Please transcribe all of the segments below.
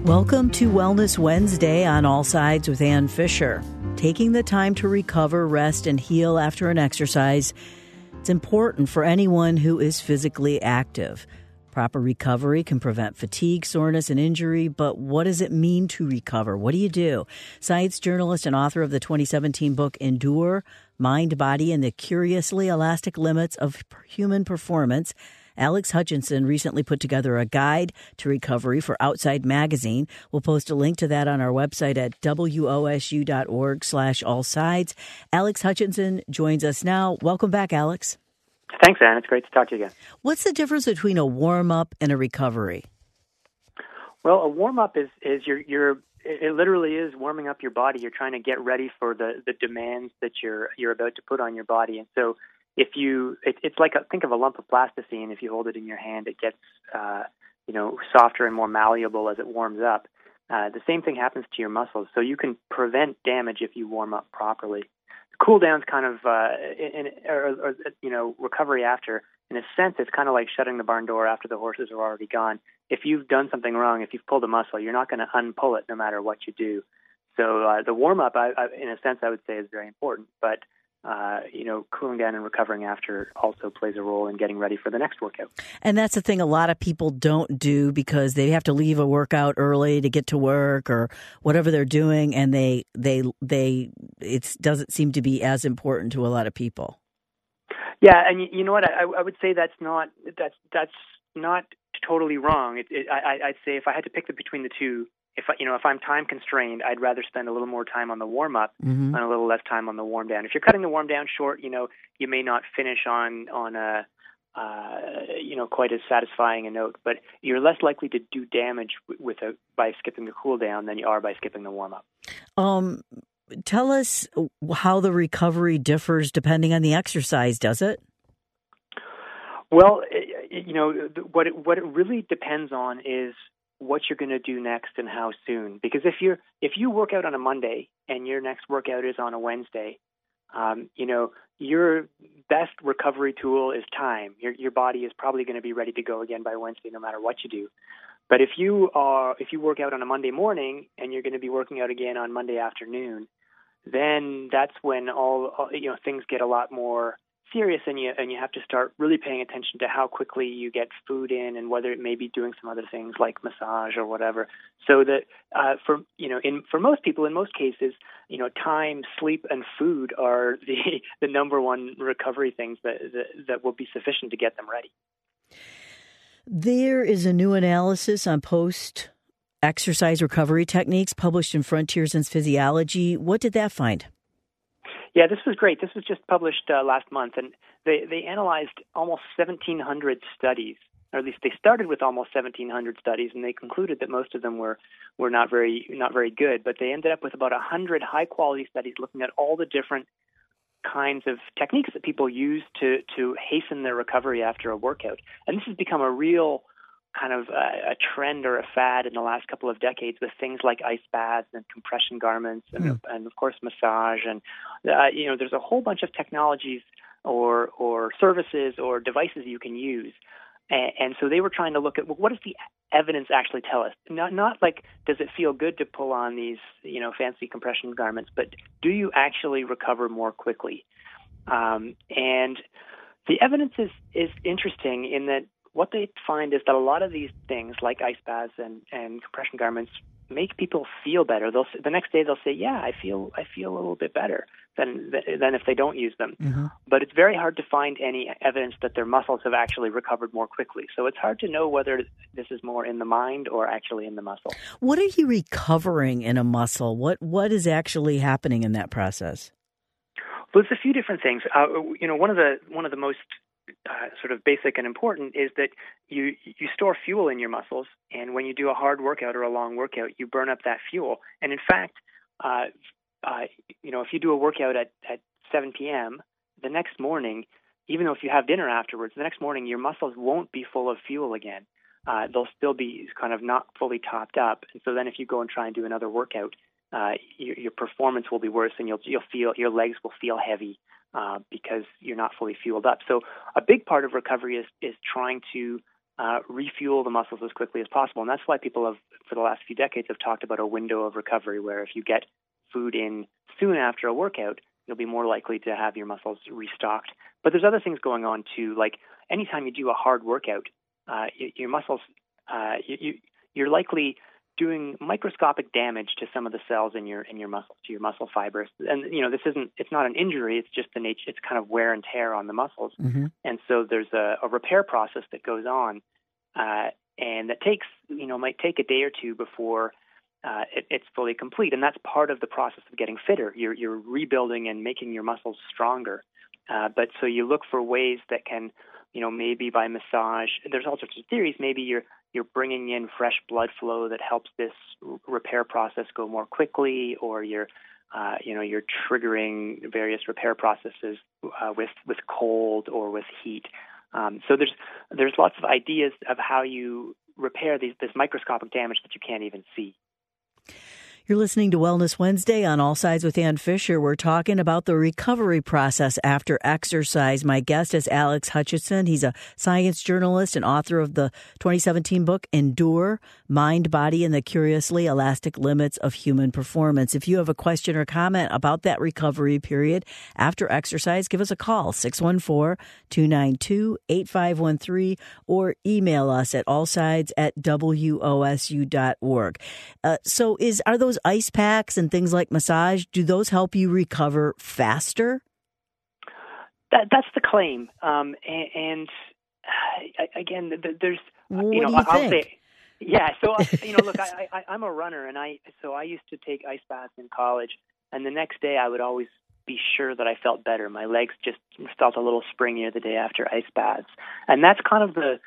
Welcome to Wellness Wednesday on All Sides with Ann Fisher. Taking the time to recover, rest, and heal after an exercise, it's important for anyone who is physically active. Proper recovery can prevent fatigue, soreness, and injury, but what does it mean to recover? What do you do? Science journalist and author of the 2017 book Endure, Mind, Body, and the Curiously Elastic Limits of Human Performance, Alex Hutchinson recently put together a guide to recovery for Outside Magazine. We'll post a link to that on our website at wosu.org/allsides. Alex Hutchinson joins us now. Welcome back, Alex. Thanks, Anne. It's great to talk to you again. What's the difference between a warm-up and a recovery? Well, a warm-up is it literally is warming up your body. You're trying to get ready for the demands that you're about to put on your body. And so it's like think of a lump of plasticine. If you hold it in your hand, it gets softer and more malleable as it warms up. The same thing happens to your muscles. So you can prevent damage if you warm up properly. Cool down's kind of recovery after. In a sense, it's kind of like shutting the barn door after the horses are already gone. If you've done something wrong, if you've pulled a muscle, you're not going to unpull it no matter what you do. So the warm up, in a sense, I would say is very important. But cooling down and recovering after also plays a role in getting ready for the next workout. And that's the thing a lot of people don't do because they have to leave a workout early to get to work or whatever they're doing, and it doesn't seem to be as important to a lot of people. Yeah, and you know what? I would say that's not totally wrong. I'd say if I had to pick between the two, if I'm time constrained, I'd rather spend a little more time on the warm up and a little less time on the warm down. If you're cutting the warm down short, you may not finish on a quite as satisfying a note, but you're less likely to do damage by skipping the cool down than you are by skipping the warm up. Tell us how the recovery differs depending on the exercise. Does it? Well, what it really depends on is what you're going to do next and how soon. Because if you work out on a Monday and your next workout is on a Wednesday, your best recovery tool is time. Your body is probably going to be ready to go again by Wednesday, no matter what you do. But if you work out on a Monday morning and you're going to be working out again on Monday afternoon, then that's when all things get a lot more serious, and you have to start really paying attention to how quickly you get food in and whether it may be doing some other things like massage or whatever. So that for most people, in most cases, time, sleep, and food are the number one recovery things that will be sufficient to get them ready. There is a new analysis on post-exercise recovery techniques published in Frontiers in Physiology. What did that find? Yeah, this was great. This was just published last month, and they analyzed almost 1,700 studies, or at least they started with almost 1,700 studies, and they concluded that most of them were not very good. But they ended up with about 100 high-quality studies looking at all the different kinds of techniques that people use to hasten their recovery after a workout. And this has become a real kind of a trend or a fad in the last couple of decades with things like ice baths and compression garments and of course massage and there's a whole bunch of technologies or services or devices you can use, and so they were trying to look at what does the evidence actually tell us, not like does it feel good to pull on these fancy compression garments, but do you actually recover more quickly? And the evidence is interesting in that what they find is that a lot of these things, like ice baths and compression garments, make people feel better. The next day they'll say, "Yeah, I feel a little bit better than if they don't use them." Mm-hmm. But it's very hard to find any evidence that their muscles have actually recovered more quickly. So it's hard to know whether this is more in the mind or actually in the muscle. What are you recovering in a muscle? What is actually happening in that process? Well, there's a few different things. One of the most sort of basic and important is that you store fuel in your muscles, and when you do a hard workout or a long workout, you burn up that fuel. And in fact, if you do a workout at 7 p.m., the next morning, even though if you have dinner afterwards, the next morning your muscles won't be full of fuel again. They'll still be kind of not fully topped up. And so then if you go and try and do another workout, your performance will be worse, and you'll feel your legs will feel heavy because you're not fully fueled up. So a big part of recovery is trying to refuel the muscles as quickly as possible. And that's why people have, for the last few decades, have talked about a window of recovery where if you get food in soon after a workout, you'll be more likely to have your muscles restocked. But there's other things going on too, like anytime you do a hard workout, your muscles, you're likely doing microscopic damage to some of the cells in your muscles, to your muscle fibers. And it's not an injury, it's just it's kind of wear and tear on the muscles. Mm-hmm. And so there's a repair process that goes on, and that might take a day or two before it's fully complete. And that's part of the process of getting fitter. You're rebuilding and making your muscles stronger. But so you look for ways that can, maybe by massage. There's all sorts of theories. Maybe you're bringing in fresh blood flow that helps this repair process go more quickly, or you're triggering various repair processes with cold or with heat. So there's lots of ideas of how you repair this microscopic damage that you can't even see. You're listening to Wellness Wednesday on All Sides with Ann Fisher. We're talking about the recovery process after exercise. My guest is Alex Hutchinson. He's a science journalist and author of the 2017 book, Endure, Mind, Body, and the Curiously Elastic Limits of Human Performance. If you have a question or comment about that recovery period after exercise, give us a call, 614-292-8513, or email us at allsides@wosu.org. So are those ice packs and things like massage, do those help you recover faster? That's the claim. Again, there's, what do you think? I'll say, yeah. So, look, I'm a runner, and I used to take ice baths in college, and the next day I would always be sure that I felt better. My legs just felt a little springier the day after ice baths, and that's kind of the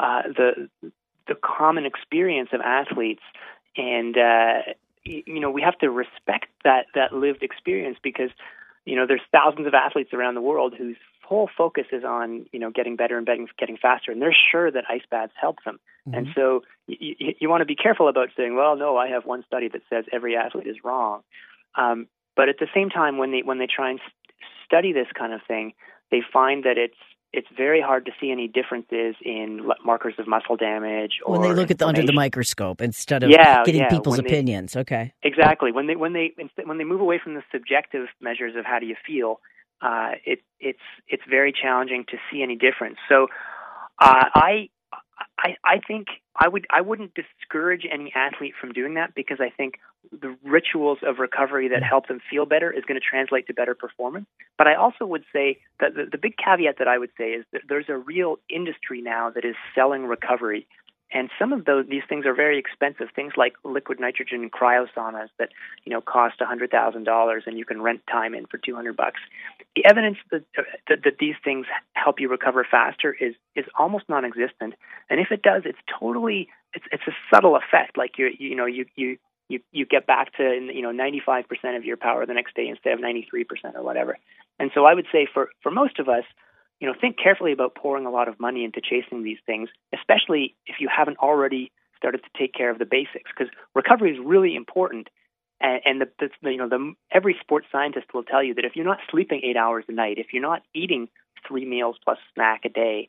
common experience of athletes. And we have to respect that lived experience because, there's thousands of athletes around the world whose whole focus is on, getting better and getting faster. And they're sure that ice baths help them. Mm-hmm. And so you want to be careful about saying, well, no, I have one study that says every athlete is wrong. But at the same time, when they try and study this kind of thing, they find that it's very hard to see any differences in markers of muscle damage. Or when they look under the microscope instead of getting people's opinions. Okay. Exactly. When they move away from the subjective measures of how do you feel, it's very challenging to see any difference. So I think I wouldn't discourage any athlete from doing that, because I think the rituals of recovery that help them feel better is going to translate to better performance. But I also would say that the big caveat that I would say is that there's a real industry now that is selling recovery. And some of these things are very expensive. Things like liquid nitrogen cryosaunas that cost $100,000 and you can rent time in for $200. The evidence that these things help you recover faster is almost non-existent. And if it does, it's a subtle effect. Like you get back to 95% of your power the next day instead of 93% or whatever. And so I would say for most of us, think carefully about pouring a lot of money into chasing these things, especially if you haven't already started to take care of the basics, because recovery is really important. And every sports scientist will tell you that if you're not sleeping 8 hours a night, if you're not eating 3 meals plus snack a day,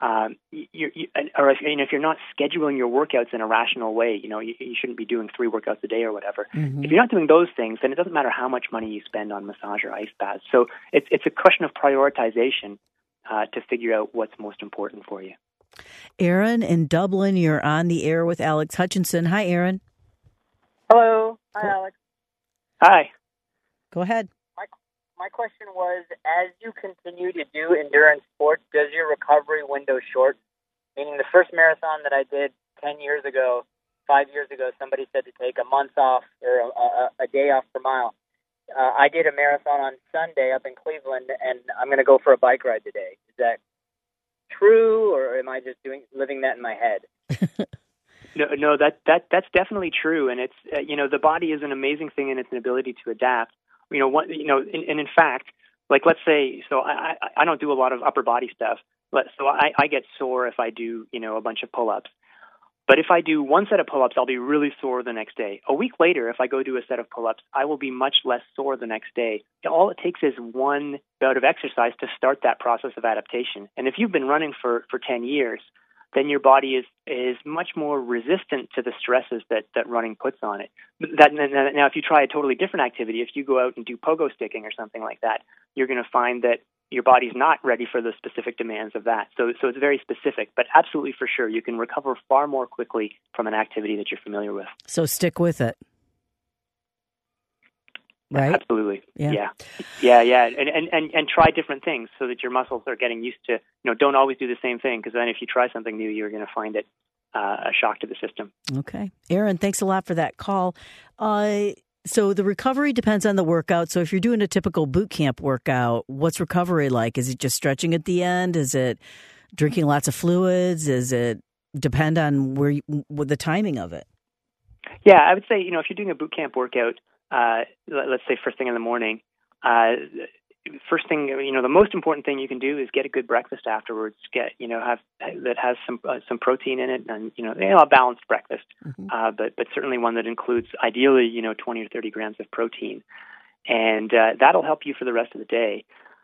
if you're not scheduling your workouts in a rational way, you shouldn't be doing 3 workouts a day or whatever. Mm-hmm. If you're not doing those things, then it doesn't matter how much money you spend on massage or ice baths. So it's a question of prioritization to figure out what's most important for you. Aaron in Dublin, you're on the air with Alex Hutchinson. Hi, Aaron. Hello. Hi, Alex. Hi. Go ahead. My question was, as you continue to do endurance sports, does your recovery window shorten? Meaning the first marathon that I did 5 years ago, somebody said to take a month off or a day off per mile. I did a marathon on Sunday up in Cleveland, and I'm going to go for a bike ride today. Is that true, or am I just living that in my head? No, that's definitely true, and it's the body is an amazing thing in its ability to adapt. And in fact, like let's say, so I don't do a lot of upper body stuff, so I get sore if I do a bunch of pull-ups. But if I do one set of pull-ups, I'll be really sore the next day. A week later, if I go do a set of pull-ups, I will be much less sore the next day. All it takes is one bout of exercise to start that process of adaptation. And if you've been running for 10 years, then your body is much more resistant to the stresses that running puts on it. Now, if you try a totally different activity, if you go out and do pogo sticking or something like that, you're going to find that your body's not ready for the specific demands of that. So it's very specific, but absolutely for sure, you can recover far more quickly from an activity that you're familiar with. So stick with it. Right? Absolutely. Yeah. And try different things so that your muscles are getting used to, don't always do the same thing, because then if you try something new, you're going to find it a shock to the system. Okay. Aaron, thanks a lot for that call. So the recovery depends on the workout. So if you're doing a typical boot camp workout, what's recovery like? Is it just stretching at the end? Is it drinking lots of fluids? Is it depend on with the timing of it? Yeah, I would say, if you're doing a boot camp workout, let's say first thing in the morning, first thing, the most important thing you can do is get a good breakfast afterwards. That has some protein in it, and a balanced breakfast, but certainly one that includes ideally 20 or 30 grams of protein, and that'll help you for the rest of the day.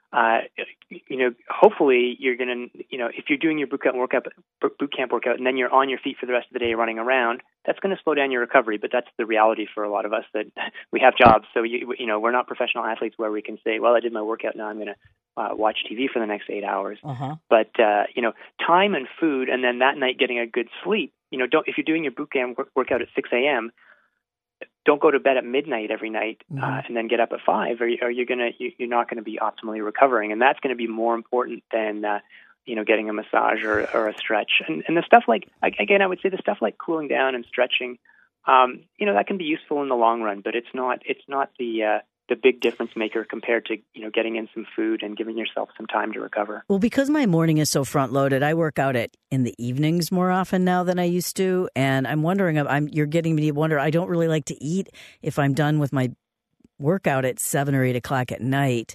Hopefully you're gonna, if you're doing your boot camp workout, and then you're on your feet for the rest of the day running around, that's going to slow down your recovery. But that's the reality for a lot of us, that we have jobs. So we're not professional athletes where we can say, well, I did my workout, now I'm going to watch TV for the next 8 hours. But time and food, and then that night getting a good sleep. If you're doing your boot camp workout at 6 a.m., don't go to bed at midnight every night and then get up at 5, or you're not going to be optimally recovering, and that's going to be more important than getting a massage or a stretch. And the stuff like, again, I would say the stuff like cooling down and stretching, that can be useful in the long run, but it's not the big difference maker compared to getting in some food and giving yourself some time to recover. Well, because my morning is so front loaded, I work out in the evenings more often now than I used to, and I'm wondering, you're getting me to wonder. I don't really like to eat if I'm done with my workout at 7 or 8 o'clock at night.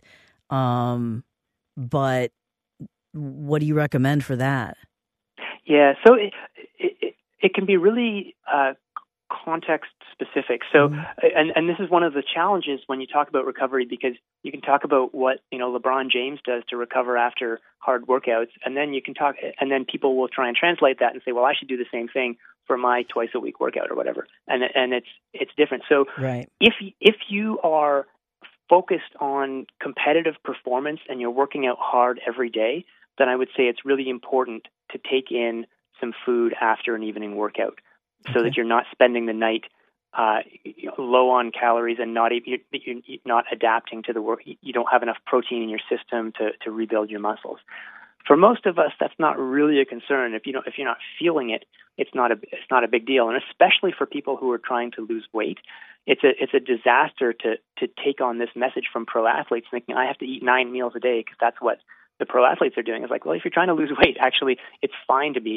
But what do you recommend for that? Yeah, so it can be really context specific. So, and this is one of the challenges when you talk about recovery, because you can talk about what LeBron James does to recover after hard workouts, and then and then people will try and translate that and say, well, I should do the same thing for my twice a week workout or whatever, and it's different. So, right. If you are focused on competitive performance and you're working out hard every day, then I would say it's really important to take in some food after an evening workout, so that you're not spending the night low on calories and you're not adapting to the work. You don't have enough protein in your system to rebuild your muscles. For most of us, that's not really a concern. If you're not feeling it, it's not a big deal. And especially for people who are trying to lose weight, it's a disaster to take on this message from pro athletes thinking I have to eat 9 meals a day, because that's what the pro athletes are doing. It's like, well, if you're trying to lose weight, actually, it's fine to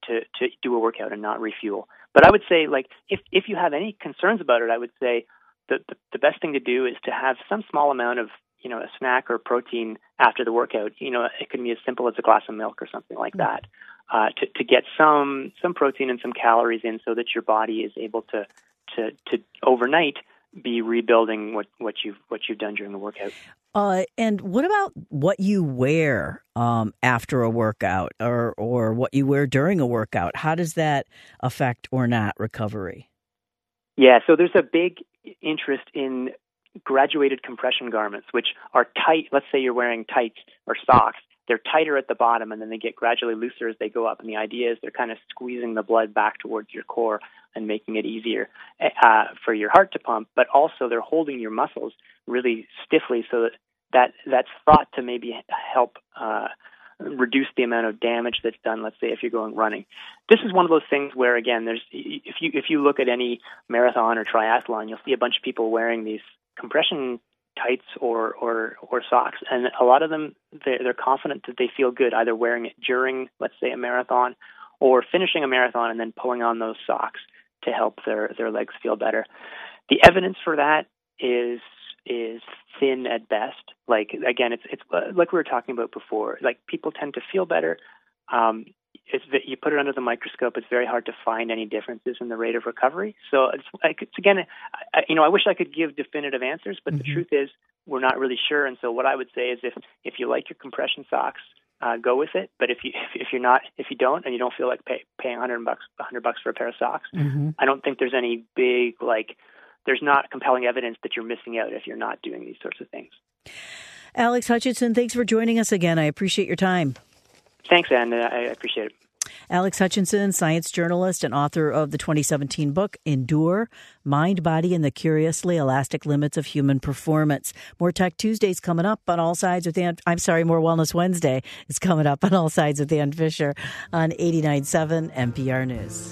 do a workout and not refuel. But I would say, like, if you have any concerns about it, I would say the best thing to do is to have some small amount of a snack or protein after the workout. It can be as simple as a glass of milk or something like that, to get some protein and some calories in, so that your body is able to overnight be rebuilding what you've done during the workout. And what about what you wear after a workout, or what you wear during a workout? How does that affect or not recovery? Yeah, so there's a big interest in graduated compression garments, which are tight. Let's say you're wearing tights or socks. They're tighter at the bottom, and then they get gradually looser as they go up. And the idea is they're kind of squeezing the blood back towards your core and making it easier for your heart to pump. But also they're holding your muscles really stiffly, so that's thought to maybe help reduce the amount of damage that's done. Let's say if you're going running, this is one of those things where, again, if you look at any marathon or triathlon, you'll see a bunch of people wearing these compression tights or socks, and a lot of them they're confident that they feel good either wearing it during, let's say, a marathon, or finishing a marathon and then pulling on those socks to help their legs feel better. The evidence for that is thin at best. Like, again, it's like we were talking about before. Like, people tend to feel better. It's that you put it under the microscope, it's very hard to find any differences in the rate of recovery. So it's again, I wish I could give definitive answers, but the truth is we're not really sure. And so what I would say is if you like your compression socks, go with it. But if you don't, and you don't feel like paying $100 for a pair of socks, I don't think there's any big there's not compelling evidence that you're missing out if you're not doing these sorts of things. Alex Hutchinson, thanks for joining us again. I appreciate your time. Thanks, Ann. I appreciate it. Alex Hutchinson, science journalist and author of the 2017 book, Endure, Mind, Body, and the Curiously Elastic Limits of Human Performance. More Tech Tuesdays coming up on All Sides with more Wellness Wednesday is coming up on All Sides with Ann Fisher on 89.7 NPR News.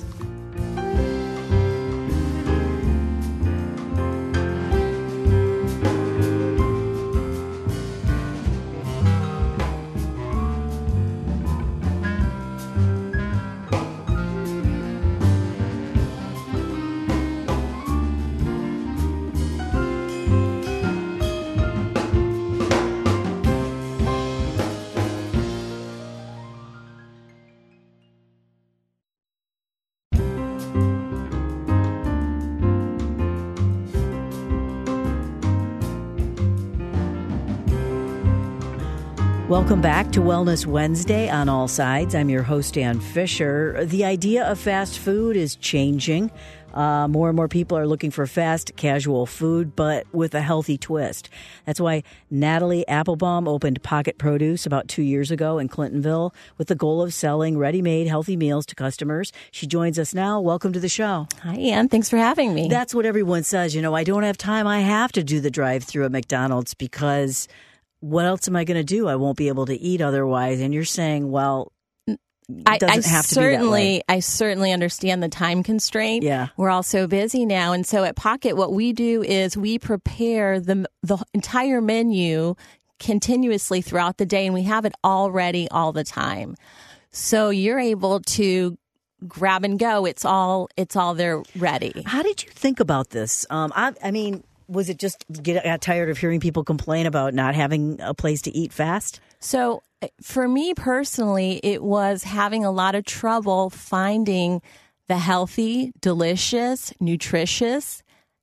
Welcome back to Wellness Wednesday on All Sides. I'm your host, Ann Fisher. The idea of fast food is changing. More and more people are looking for fast, casual food, but with a healthy twist. That's why Natalie Applebaum opened Pocket Produce about 2 years ago in Clintonville with the goal of selling ready-made healthy meals to customers. She joins us now. Welcome to the show. Hi, Ann. Thanks for having me. That's what everyone says. I don't have time. I have to do the drive-thru at McDonald's because what else am I going to do? I won't be able to eat otherwise. And you're saying, well, it doesn't have to be that way. I certainly understand the time constraint. Yeah. We're all so busy now. And so at Pocket, what we do is we prepare the entire menu continuously throughout the day, and we have it all ready all the time. So you're able to grab and go. It's all there ready. How did you think about this? I mean, was it just got tired of hearing people complain about not having a place to eat fast? So for me personally, it was having a lot of trouble finding the healthy, delicious, nutritious,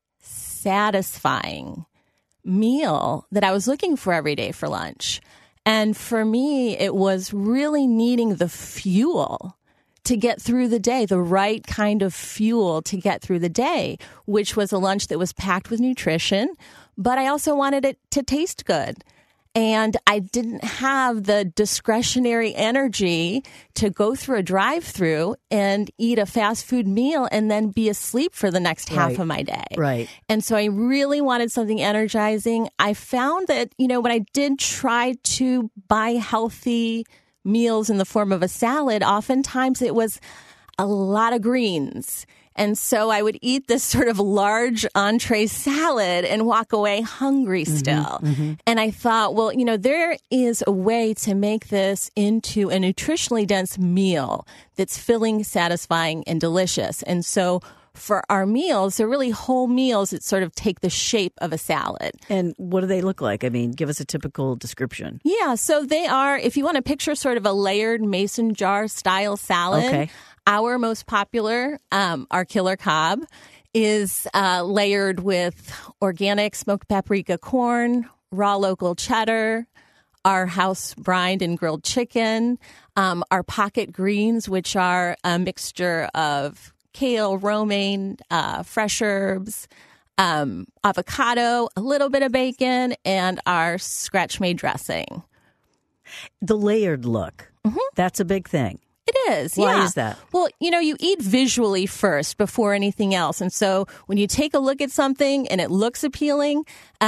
satisfying meal that I was looking for every day for lunch. And for me, it was really needing the fuel to get through the day, the right kind of fuel to get through the day, which was a lunch that was packed with nutrition, but I also wanted it to taste good. And I didn't have the discretionary energy to go through a drive-thru and eat a fast food meal and then be asleep for the next half of my day. Right. And so I really wanted something energizing. I found that, when I did try to buy healthy meals in the form of a salad, oftentimes it was a lot of greens. And so I would eat this sort of large entree salad and walk away hungry still. Mm-hmm. And I thought, well, there is a way to make this into a nutritionally dense meal that's filling, satisfying, and delicious. And so for our meals, they're really whole meals that sort of take the shape of a salad. And what do they look like? I mean, give us a typical description. Yeah, so they are, if you want to picture sort of a layered mason jar style salad, okay. Our most popular, our Killer Cobb, is layered with organic smoked paprika corn, raw local cheddar, our house brined and grilled chicken, our pocket greens, which are a mixture of kale, romaine, fresh herbs, avocado, a little bit of bacon, and our scratch-made dressing. The layered look, that's a big thing. It is, yeah. Why is that? Well, you eat visually first before anything else. And so when you take a look at something and it looks appealing,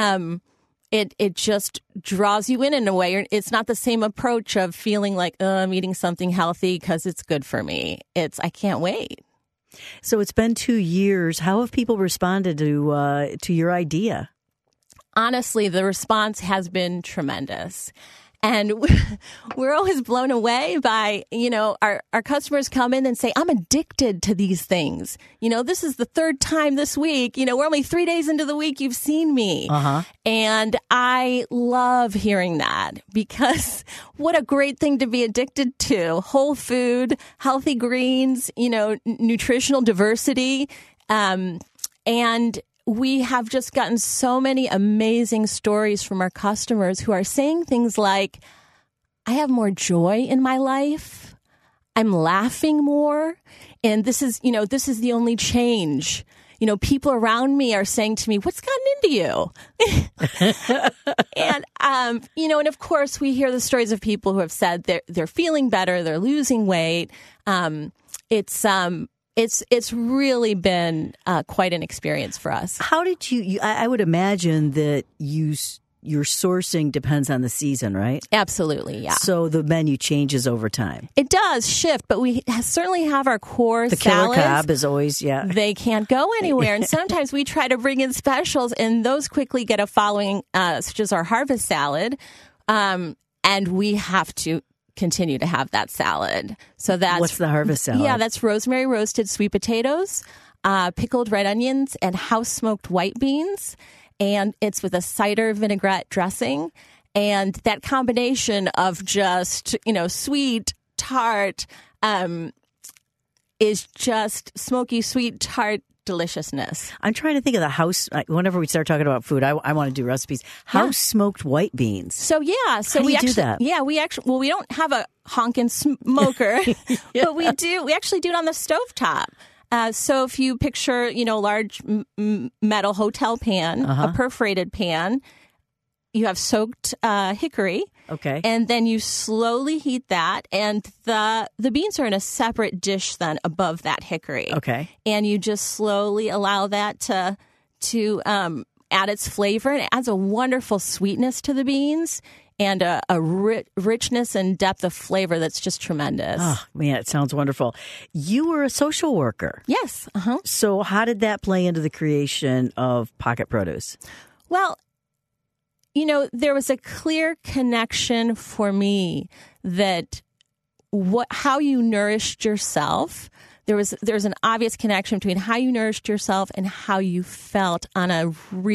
it just draws you in a way. It's not the same approach of feeling like, I'm eating something healthy because it's good for me. I can't wait. So it's been 2 years. How have people responded to your idea? Honestly, the response has been tremendous. And we're always blown away by, our customers come in and say, I'm addicted to these things. This is the third time this week. We're only 3 days into the week. You've seen me. Uh-huh. And I love hearing that because what a great thing to be addicted to. Whole food, healthy greens, nutritional diversity. And we have just gotten so many amazing stories from our customers who are saying things like, I have more joy in my life. I'm laughing more. And this is the only change. People around me are saying to me, what's gotten into you? And, and of course we hear the stories of people who have said they're feeling better, they're losing weight. It's really been quite an experience for us. How did you I would imagine that your sourcing depends on the season, right? Absolutely, yeah. So the menu changes over time. It does shift, but we certainly have our core the salads. Killer Cobb is always, yeah. They can't go anywhere. And sometimes we try to bring in specials, and those quickly get a following, such as our harvest salad. And we have to continue to have that salad. So that's... What's the harvest salad? Yeah, that's rosemary roasted sweet potatoes, pickled red onions, and house-smoked white beans. And it's with a cider vinaigrette dressing. And that combination of just, sweet, tart, is just smoky, sweet, tart deliciousness. I'm trying to think of the house. Whenever we start talking about food, I want to do recipes. House smoked white beans. So yeah, How do you do that? Yeah, we don't have a honkin' smoker, but we actually do it on the stovetop. So if you picture, large metal hotel pan, a perforated pan, you have soaked hickory. Okay. And then you slowly heat that, and the beans are in a separate dish then above that hickory. Okay. And you just slowly allow that to add its flavor, and it adds a wonderful sweetness to the beans and a richness and depth of flavor that's just tremendous. Oh, man, it sounds wonderful. You were a social worker. Yes. So how did that play into the creation of Pocket Produce? Well, there was a clear connection for me that how you nourished yourself. There's an obvious connection between how you nourished yourself and how you felt on a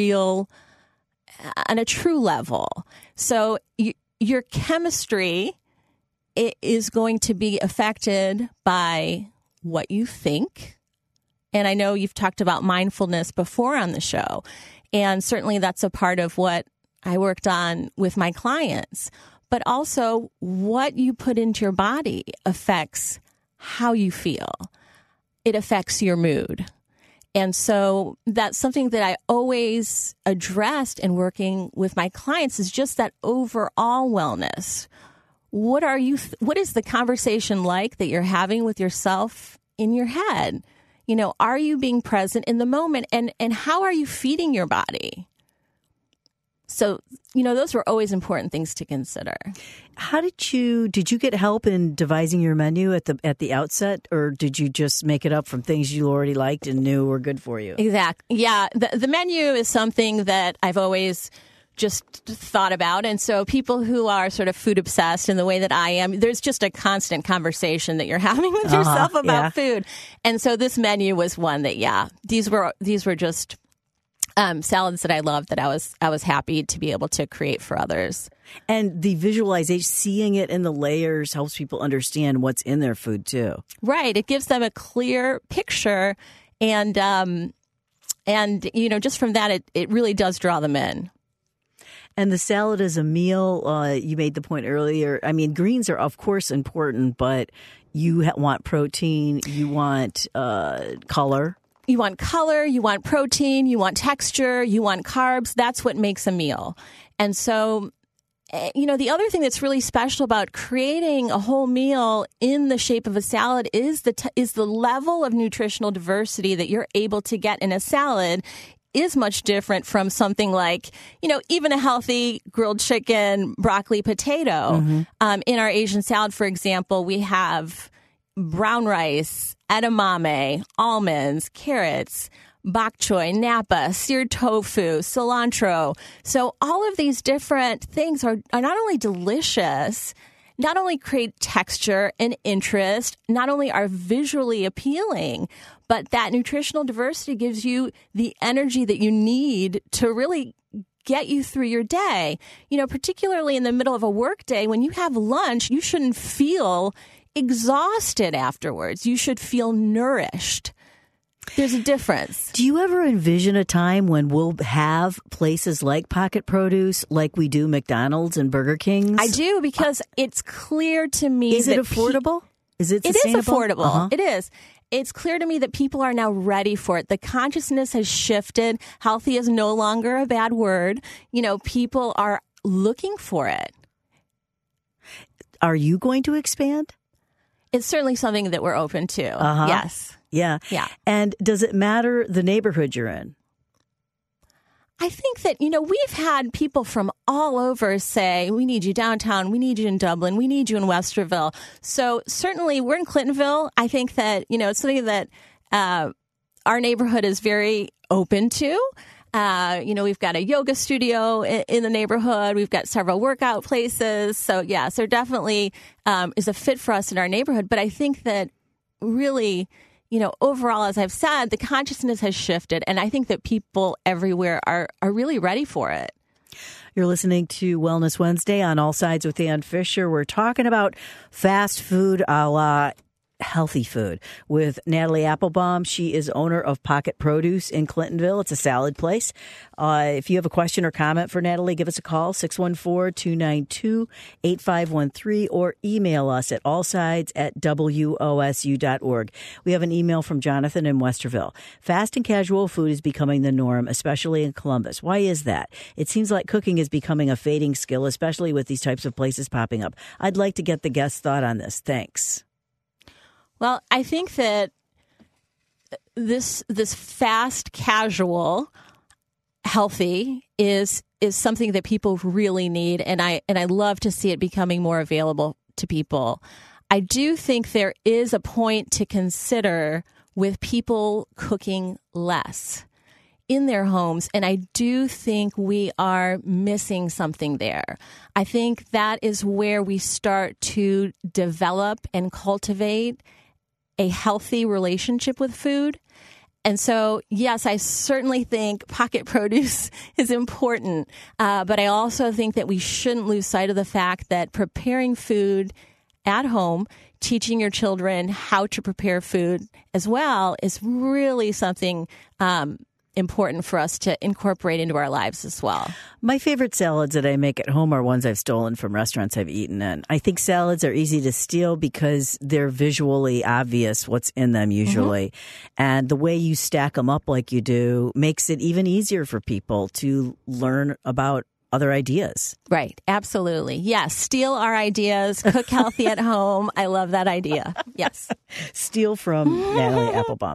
true level. So your chemistry is going to be affected by what you think. And I know you've talked about mindfulness before on the show. And certainly that's a part of what I worked on with my clients. But also what you put into your body affects how you feel. It affects your mood. And so that's something that I always addressed in working with my clients is just that overall wellness. What is the conversation like that you're having with yourself in your head? Are you being present in the moment, and how are you feeding your body? So, those were always important things to consider. How did you get help in devising your menu at the outset, or did you just make it up from things you already liked and knew were good for you? Exactly. Yeah. The menu is something that I've always just thought about. And so people who are sort of food obsessed in the way that I am, there's just a constant conversation that you're having with yourself about food. And so this menu was one that, these were just salads that I loved, that I was happy to be able to create for others. And the visualization, seeing it in the layers, helps people understand what's in their food too. Right. It gives them a clear picture, and just from that, it really does draw them in. And the salad as a meal, you made the point earlier. I mean, greens are, of course, important, but you want protein, you want color. You want color, you want protein, you want texture, you want carbs. That's what makes a meal. And so, the other thing that's really special about creating a whole meal in the shape of a salad is the level of nutritional diversity that you're able to get in a salad is much different from something like, even a healthy grilled chicken, broccoli, potato. Mm-hmm. In our Asian salad, for example, we have brown rice, edamame, almonds, carrots, bok choy, napa, seared tofu, cilantro. So all of these different things are not only delicious, not only create texture and interest, not only are visually appealing, but that nutritional diversity gives you the energy that you need to really get you through your day. Particularly in the middle of a work day, when you have lunch, you shouldn't feel exhausted afterwards. You should feel nourished. There's a difference. Do you ever envision a time when we'll have places like Pocket Produce, like we do McDonald's and Burger King's? I do, because it's clear to me. Is it affordable? Is it sustainable? It is affordable. It is. It's clear to me that people are now ready for it. The consciousness has shifted. Healthy is no longer a bad word. People are looking for it. Are you going to expand? It's certainly something that we're open to. Yes. Yeah. And does it matter the neighborhood you're in? I think that, we've had people from all over say, we need you downtown, we need you in Dublin, we need you in Westerville. So certainly we're in Clintonville. I think that, it's something that our neighborhood is very open to. We've got a yoga studio in the neighborhood. We've got several workout places. So, yes, there definitely is a fit for us in our neighborhood. But I think that really, overall, as I've said, the consciousness has shifted. And I think that people everywhere are really ready for it. You're listening to Wellness Wednesday on All Sides with Ann Fisher. We're talking about fast food a la healthy food with Natalie Applebaum. She is owner of Pocket Produce in Clintonville. It's a salad place. If you have a question or comment for Natalie, give us a call, 614-292-8513, or email us at allsides@wosu.org. We have an email from Jonathan in Westerville. Fast and casual food is becoming the norm, especially in Columbus. Why is that? It seems like cooking is becoming a fading skill, especially with these types of places popping up. I'd like to get the guest's thought on this. Thanks. Well, I think that this fast, casual, healthy is something that people really need, and I love to see it becoming more available to people. I do think there is a point to consider with people cooking less in their homes, and I do think we are missing something there. I think that is where we start to develop and cultivate a healthy relationship with food. And so, yes, I certainly think Pocket Produce is important, but I also think that we shouldn't lose sight of the fact that preparing food at home, teaching your children how to prepare food as well, is really something important for us to incorporate into our lives as well. My favorite salads that I make at home are ones I've stolen from restaurants I've eaten in. I think salads are easy to steal because they're visually obvious what's in them usually. And the way you stack them up like you do makes it even easier for people to learn about other ideas. Right. Absolutely. Yes. Steal our ideas. Cook healthy at home. I love that idea. Yes. Steal from Natalie Applebaum.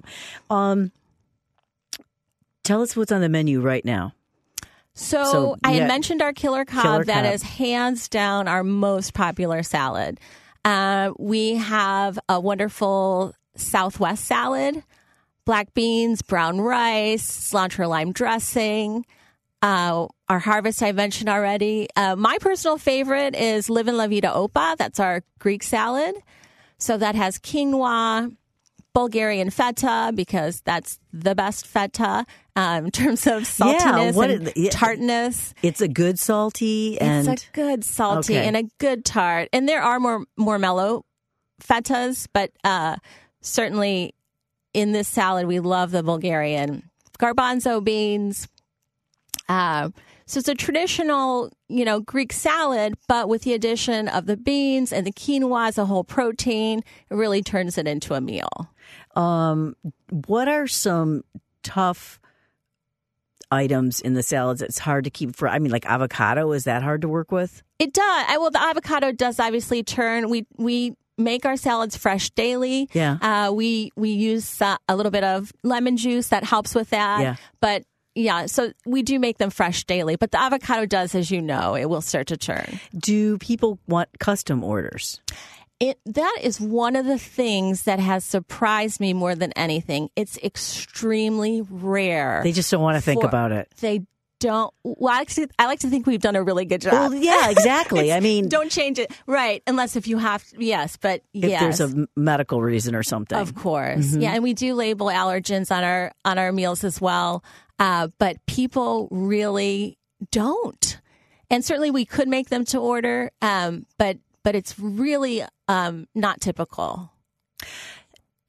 Tell us what's on the menu right now. So I had mentioned our Killer Cobb. That is hands down our most popular salad. We have a wonderful Southwest salad, black beans, brown rice, cilantro lime dressing. Our harvest I mentioned already. My personal favorite is Livin' La Vida Opa. That's our Greek salad. So that has quinoa, Bulgarian feta, because that's the best feta in terms of saltiness and tartness. It's a good salty and it's a good salty and a good tart. And there are more mellow fetas, but certainly in this salad we love the Bulgarian garbanzo beans. So it's a traditional, Greek salad, but with the addition of the beans and the quinoa as a whole protein, it really turns it into a meal. What are some tough items in the salads that's hard to keep for? I mean, like avocado, is that hard to work with? It does. Well, the avocado does obviously turn. We make our salads fresh daily. Yeah. We use a little bit of lemon juice that helps with that. Yeah. But yeah, so we do make them fresh daily. But the avocado does, as you know, it will start to turn. Do people want custom orders? That is one of the things that has surprised me more than anything. It's extremely rare. They just don't want to think about it. They don't. Well, actually, I like to think we've done a really good job. Well, yeah, exactly. I mean, don't change it. Right. Unless if you have to, yes, but if there's a medical reason or something. Of course. Mm-hmm. Yeah. And we do label allergens on our meals as well. But people really don't. And certainly we could make them to order. But it's really not typical.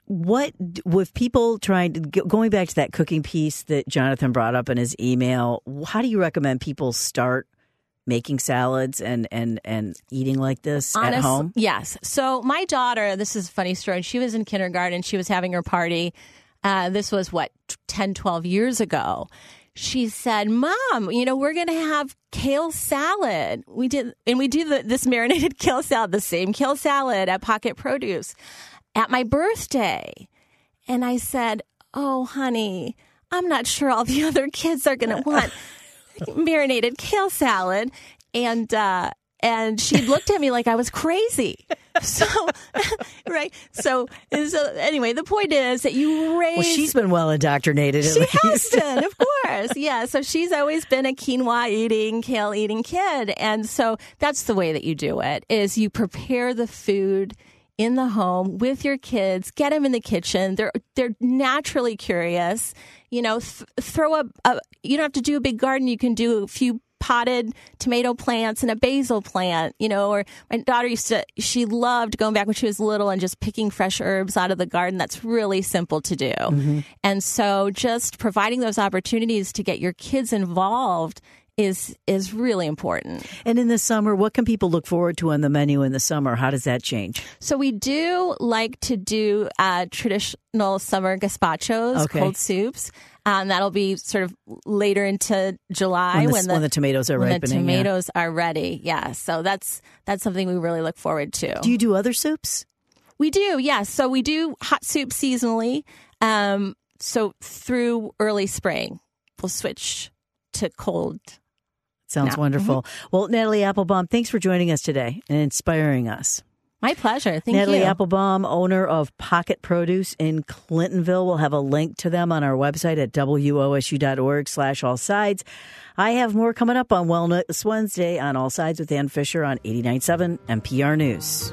what with people trying to going back to that cooking piece that Jonathan brought up in his email? How do you recommend people start making salads and eating like this at home? Yes. So my daughter, this is a funny story. She was in kindergarten. She was having her party. This was 10, 12 years ago. She said, "Mom, we're going to have kale salad." We do this marinated kale salad, the same kale salad at Pocket Produce at my birthday. And I said, "Oh, honey, I'm not sure all the other kids are going to want marinated kale salad." And she looked at me like I was crazy. So, right. So anyway, the point is that you raise. Well, she's been well indoctrinated. She has been, of course. Yeah. So she's always been a quinoa eating, kale eating kid. And so that's the way that you do it, is you prepare the food in the home with your kids, get them in the kitchen. They're naturally curious. Throw you don't have to do a big garden. You can do a few potted tomato plants and a basil plant, or my daughter she loved going back when she was little and just picking fresh herbs out of the garden. That's really simple to do. Mm-hmm. And so just providing those opportunities to get your kids involved is really important. And in the summer, what can people look forward to on the menu in the summer? How does that change? So we do like to do traditional summer gazpachos, cold soups. That'll be sort of later into July when the tomatoes are ripening. When the tomatoes are ready, yeah. So that's something we really look forward to. Do you do other soups? We do, yes. So we do hot soup seasonally. So through early spring, we'll switch to cold. Sounds wonderful. Mm-hmm. Well, Natalie Applebaum, thanks for joining us today and inspiring us. My pleasure. Thank Natalie you. Applebaum, owner of Pocket Produce in Clintonville. We'll have a link to them on our website at wosu.org/allsides. I have more coming up on Wellness Wednesday on All Sides with Ann Fisher on 89.7 NPR News.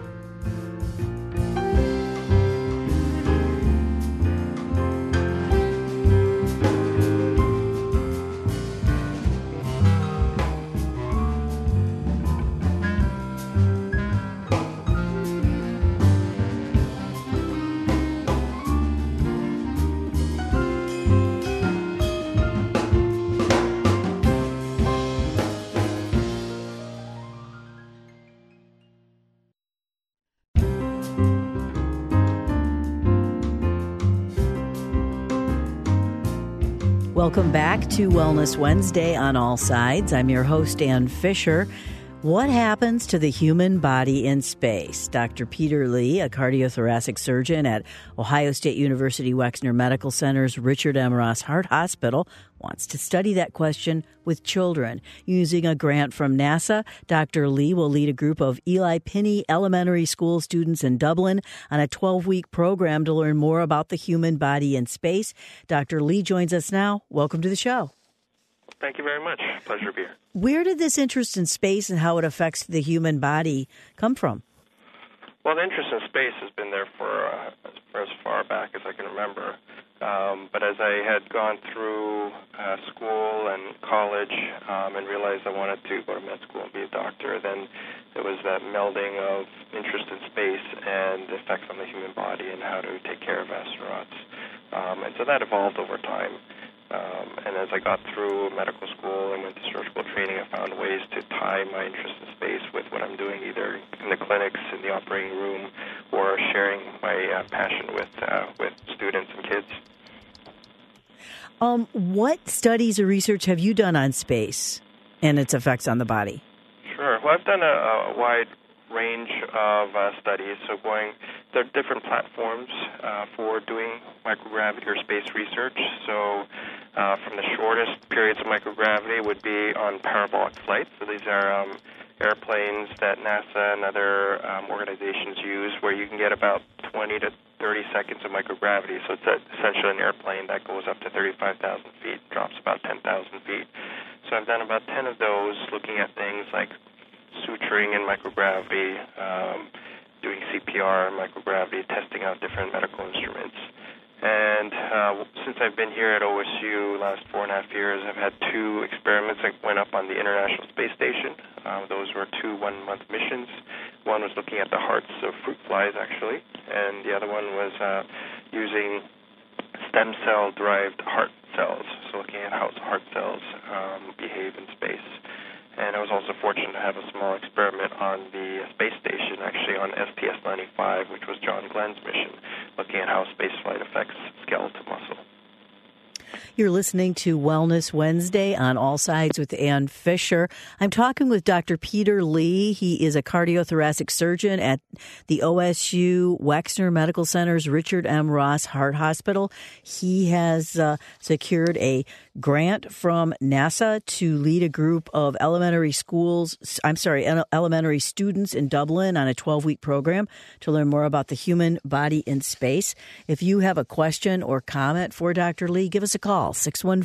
Welcome back to Wellness Wednesday on All Sides. I'm your host, Ann Fisher. What happens to the human body in space? Dr. Peter Lee, a cardiothoracic surgeon at Ohio State University Wexner Medical Center's Richard M. Ross Heart Hospital, wants to study that question with children. Using a grant from NASA, Dr. Lee will lead a group of Eli Pinney Elementary School students in Dublin on a 12-week program to learn more about the human body in space. Dr. Lee joins us now. Welcome to the show. Thank you very much. Pleasure to be here. Where did this interest in space and how it affects the human body come from? Well, the interest in space has been there for as far back as I can remember. But as I had gone through school and college and realized I wanted to go to med school and be a doctor, then there was that melding of interest in space and the effects on the human body and how to take care of astronauts. And so that evolved over time. And as I got through medical school and went to surgical training, I found ways to tie my interest in space with what I'm doing either in the clinics, in the operating room, or sharing my passion with students and kids. What studies or research have you done on space and its effects on the body? Sure. Well, I've done a wide range of studies. So there are different platforms for doing microgravity or space research. So from the shortest periods of microgravity would be on parabolic flights. So these are airplanes that NASA and other organizations use where you can get about 20 to 30 seconds of microgravity. So it's essentially an airplane that goes up to 35,000 feet, drops about 10,000 feet. So I've done about 10 of those looking at things like suturing in microgravity, doing CPR in microgravity, testing out different medical instruments. And since I've been here at OSU the last 4.5 years, I've had 2 experiments that went up on the International Space Station. Those were 2 one-month missions. One was looking at the hearts of fruit flies, actually, and the other one was using stem cell-derived heart cells, so looking at how heart cells behave in space. And I was also fortunate to have a small experiment on the space station, actually on STS-95, which was John Glenn's mission, looking at how spaceflight affects skeletal muscle. You're listening to Wellness Wednesday on All Sides with Ann Fisher. I'm talking with Dr. Peter Lee. He is a cardiothoracic surgeon at the OSU Wexner Medical Center's Richard M. Ross Heart Hospital. He has secured a grant from NASA to lead a group of elementary students in Dublin on a 12-week program to learn more about the human body in space. If you have a question or comment for Dr. Lee, give us a call,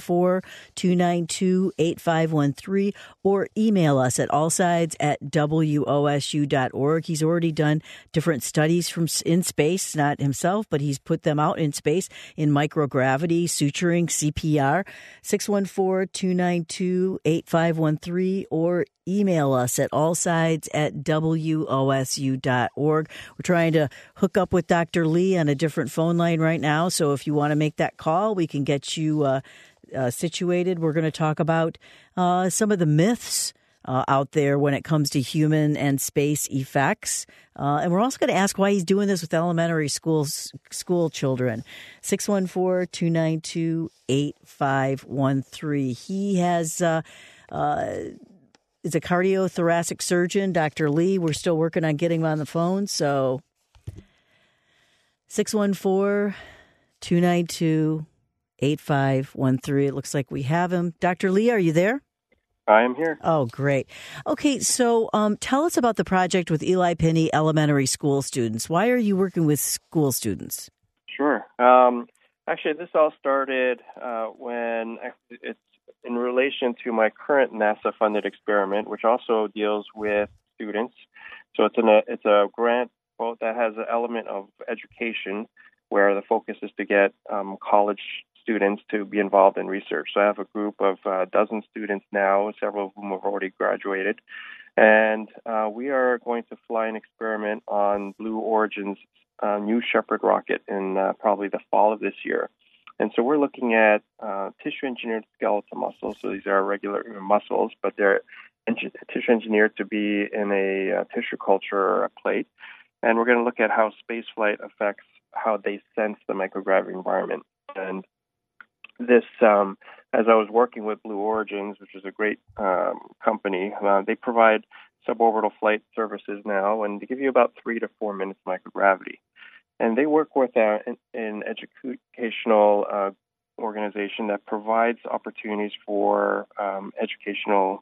614-292-8513, or email us at allsides@wosu.org. He's already done different studies in space, not himself, but he's put them out in space in microgravity, suturing, CPR. 614-292-8513, or email us at allsides@wosu.org. We're trying to hook up with Dr. Lee on a different phone line right now, so if you want to make that call, we can get you situated. We're going to talk about some of the myths out there when it comes to human and space effects. And we're also going to ask why he's doing this with elementary school children. 614-292-8513. He has is a cardiothoracic surgeon, Dr. Lee. We're still working on getting him on the phone. So 614-292-8513. It looks like we have him. Dr. Lee, are you there? I am here. Oh, great. Okay, so tell us about the project with Eli Penny Elementary School students. Why are you working with school students? Sure. Actually, this all started when it's in relation to my current NASA-funded experiment, which also deals with students. So it's a grant both that has an element of education, where the focus is to get college students to be involved in research. So I have a group of a dozen students now, several of whom have already graduated. And we are going to fly an experiment on Blue Origin's New Shepard rocket in probably the fall of this year. And so we're looking at tissue-engineered skeletal muscles. So these are regular muscles, but they're tissue-engineered to be in a tissue culture plate. And we're going to look at how spaceflight affects how they sense the microgravity environment. And this, as I was working with Blue Origins, which is a great company, they provide suborbital flight services now, and they give you about 3 to 4 minutes microgravity. And they work with an educational organization that provides opportunities for educational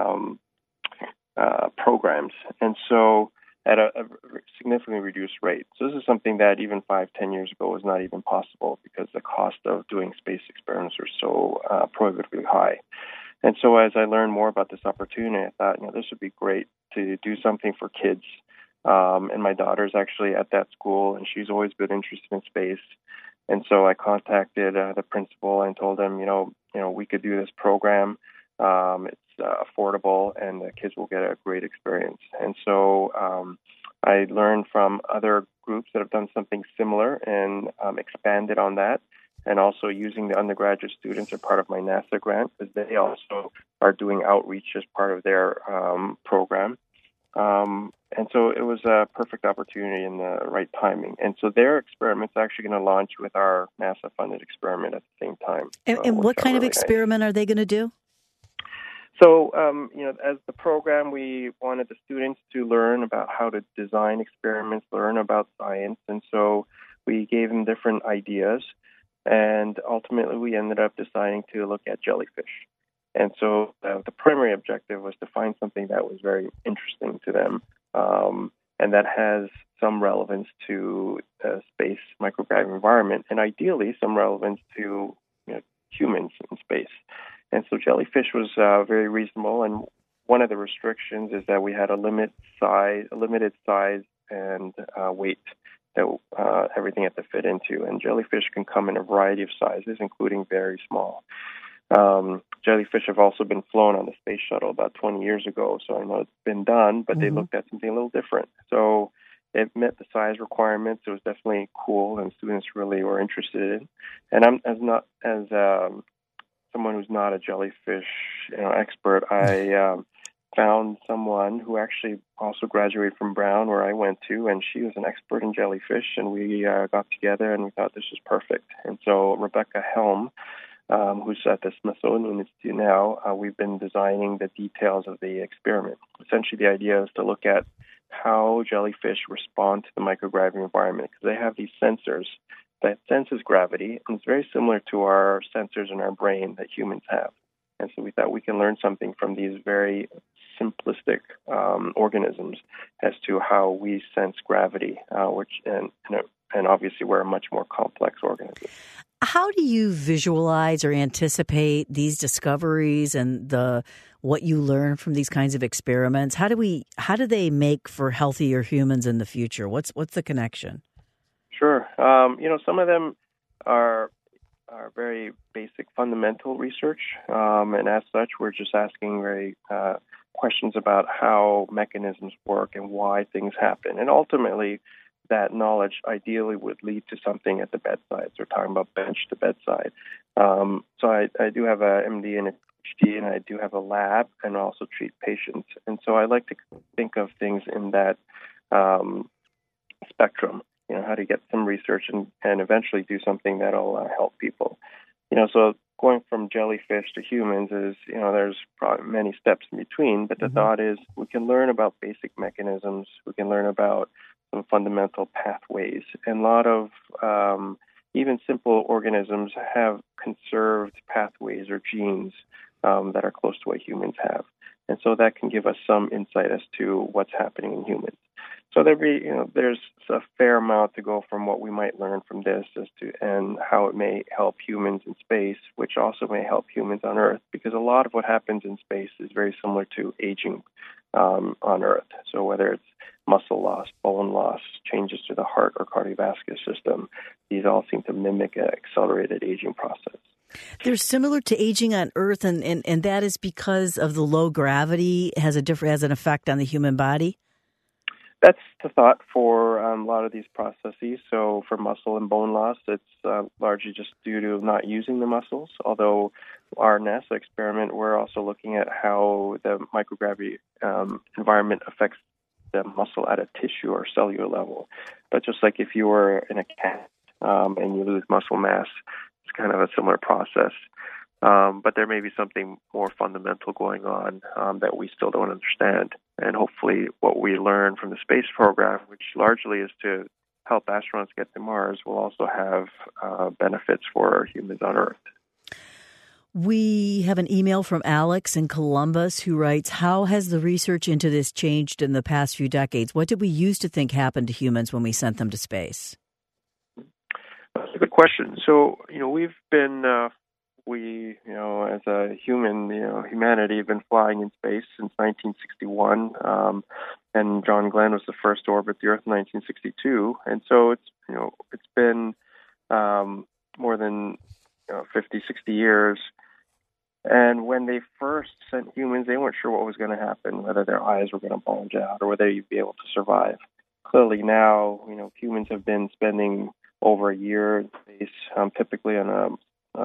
programs. And so at a significantly reduced rate. So this is something that even 5-10 years ago was not even possible because the cost of doing space experiments are so prohibitively high. And so as I learned more about this opportunity, I thought, this would be great to do something for kids. And my daughter's actually at that school, and she's always been interested in space. And so I contacted the principal and told him, we could do this program. It's affordable, and the kids will get a great experience. And so I learned from other groups that have done something similar and expanded on that, and also using the undergraduate students are part of my NASA grant because they also are doing outreach as part of their program. And so it was a perfect opportunity and the right timing. And so their experiment's actually going to launch with our NASA-funded experiment at the same time. And what kind of experiment are they going to do? So, as the program, we wanted the students to learn about how to design experiments, learn about science. And so we gave them different ideas. And ultimately, we ended up deciding to look at jellyfish. And so the primary objective was to find something that was very interesting to them and that has some relevance to the space microgravity environment, and ideally some relevance to humans in space. And so jellyfish was very reasonable, and one of the restrictions is that we had a limited size and weight that everything had to fit into. And jellyfish can come in a variety of sizes, including very small. Jellyfish have also been flown on the space shuttle about 20 years ago, so I know it's been done, but they looked at something a little different. So it met the size requirements. It was definitely cool, and students really were interested in. And I'm as someone who's not a jellyfish expert. I found someone who actually also graduated from Brown, where I went to, and she was an expert in jellyfish, and we got together and we thought this was perfect. And so Rebecca Helm, who's at the Smithsonian Institute now, we've been designing the details of the experiment. Essentially, the idea is to look at how jellyfish respond to the microgravity environment, because they have these sensors that senses gravity, and it's very similar to our sensors in our brain that humans have. And so we thought we can learn something from these very simplistic organisms as to how we sense gravity, and obviously we're a much more complex organism. How do you visualize or anticipate these discoveries and what you learn from these kinds of experiments? How do they make for healthier humans in the future? What's the connection? Sure. Some of them are very basic fundamental research, and as such, we're just asking very questions about how mechanisms work and why things happen. And ultimately, that knowledge ideally would lead to something at the bedside. So we're talking about bench to bedside. So I do have a MD and a PhD, and I do have a lab and also treat patients. And so I like to think of things in that spectrum, how to get some research and eventually do something that'll help people. So going from jellyfish to humans is, there's probably many steps in between, but the thought is we can learn about basic mechanisms, we can learn about some fundamental pathways, and a lot of even simple organisms have conserved pathways or genes that are close to what humans have. And so that can give us some insight as to what's happening in humans. So there's a fair amount to go from what we might learn from this and how it may help humans in space, which also may help humans on Earth, because a lot of what happens in space is very similar to aging on Earth. So whether it's muscle loss, bone loss, changes to the heart or cardiovascular system, these all seem to mimic an accelerated aging process. They're similar to aging on Earth, and that is because of the low gravity has an effect on the human body? That's the thought for a lot of these processes. So for muscle and bone loss, it's largely just due to not using the muscles. Although our NASA experiment, we're also looking at how the microgravity environment affects the muscle at a tissue or cellular level. But just like if you were in a cat and you lose muscle mass, it's kind of a similar process. But there may be something more fundamental going on that we still don't understand. And hopefully what we learn from the space program, which largely is to help astronauts get to Mars, will also have benefits for humans on Earth. We have an email from Alex in Columbus who writes, how has the research into this changed in the past few decades? What did we used to think happened to humans when we sent them to space? That's a good question. So, we've been... as a humanity have been flying in space since 1961, and John Glenn was the first to orbit the Earth in 1962, and so it's been more than 50, 60 years. And when they first sent humans, they weren't sure what was going to happen, whether their eyes were going to bulge out or whether you'd be able to survive. Clearly now, humans have been spending over a year in space, typically on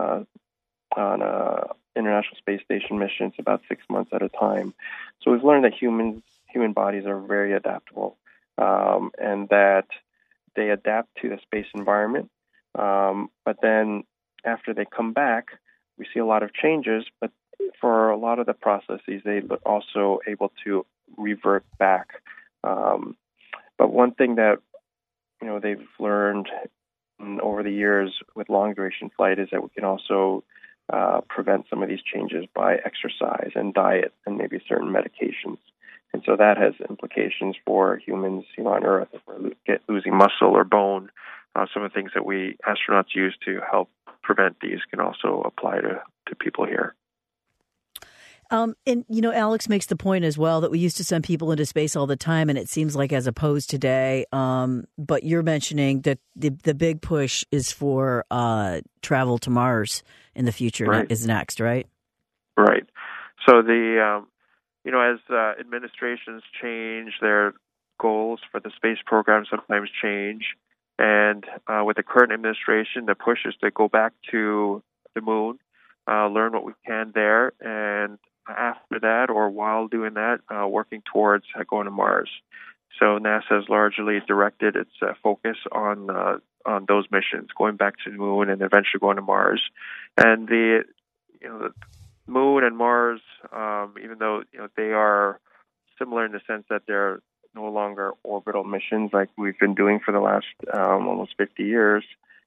a International Space Station mission. It's about 6 months at a time. So we've learned that human bodies are very adaptable, and that they adapt to the space environment. But then after they come back, we see a lot of changes. But for a lot of the processes, they're also able to revert back. But one thing that they've learned over the years with long duration flight is that we can also prevent some of these changes by exercise and diet and maybe certain medications. And so that has implications for humans, on Earth. If we're losing muscle or bone, some of the things that we astronauts use to help prevent these can also apply to people here. And, Alex makes the point as well that we used to send people into space all the time, and it seems like as opposed today. But you're mentioning that the big push is for travel to Mars in the future, right, is next, right? Right. So as administrations change, they're goals for the space program sometimes change. And with the current administration, the push is to go back to the moon, learn what we can there, and after that, or while doing that, working towards going to Mars. So NASA has largely directed its focus on those missions, going back to the moon and eventually going to Mars. And the moon and Mars, even though they are similar in the sense that they're no longer orbital missions like we've been doing for the last almost 50 years,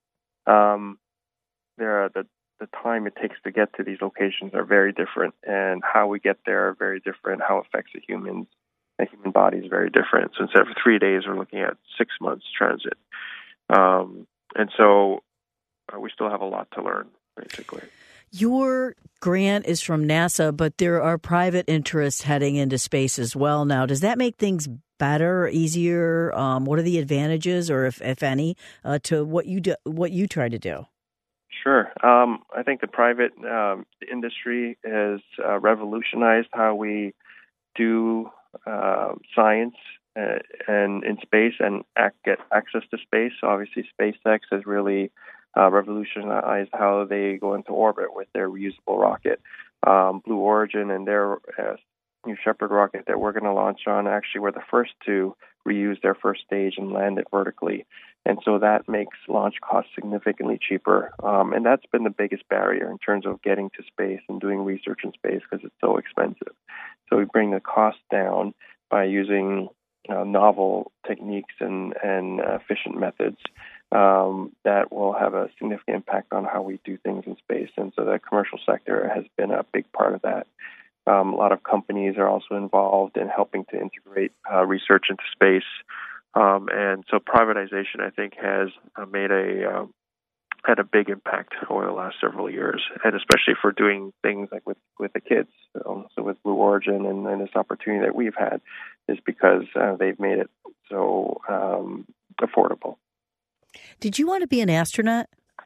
the time it takes to get to these locations are very different, and how we get there are very different. How it affects the human body is very different. So instead of 3 days, we're looking at 6 months transit. And so we still have a lot to learn, basically. Your grant is from NASA, but there are private interests heading into space as well now. Does that make things better, easier? What are the advantages, or if any, to what you try to do? Sure. I think the private industry has revolutionized how we do science and in space and get access to space. Obviously, SpaceX has really revolutionized how they go into orbit with their reusable rocket. Blue Origin and their New Shepard rocket that we're going to launch on actually were the first to reuse their first stage and land it vertically. And so that makes launch costs significantly cheaper. And that's been the biggest barrier in terms of getting to space and doing research in space because it's so expensive. So we bring the cost down by using novel techniques and efficient methods that will have a significant impact on how we do things in space. And so the commercial sector has been a big part of that. A lot of companies are also involved in helping to integrate research into space. And so privatization, I think, has had a big impact over the last several years, and especially for doing things like with the kids. So with Blue Origin and this opportunity that we've had is because they've made it so affordable. Did you want to be an astronaut?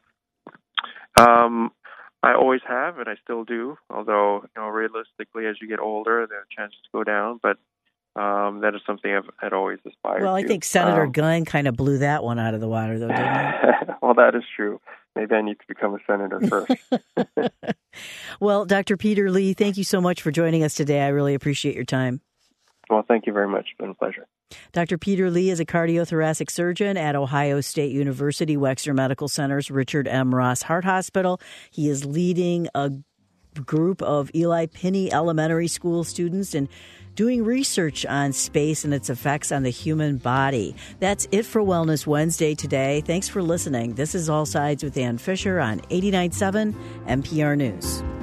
I always have, and I still do. Although, realistically, as you get older, the chances go down. But that is something I'd always aspired to. Well, I think Senator Gunn kind of blew that one out of the water, though, didn't he? Well, that is true. Maybe I need to become a senator first. Well, Dr. Peter Lee, thank you so much for joining us today. I really appreciate your time. Well, thank you very much. It's been a pleasure. Dr. Peter Lee is a cardiothoracic surgeon at Ohio State University Wexner Medical Center's Richard M. Ross Heart Hospital. He is leading a group of Eli Pinney Elementary School students and doing research on space and its effects on the human body. That's it for Wellness Wednesday today. Thanks for listening. This is All Sides with Ann Fisher on 89.7 NPR News.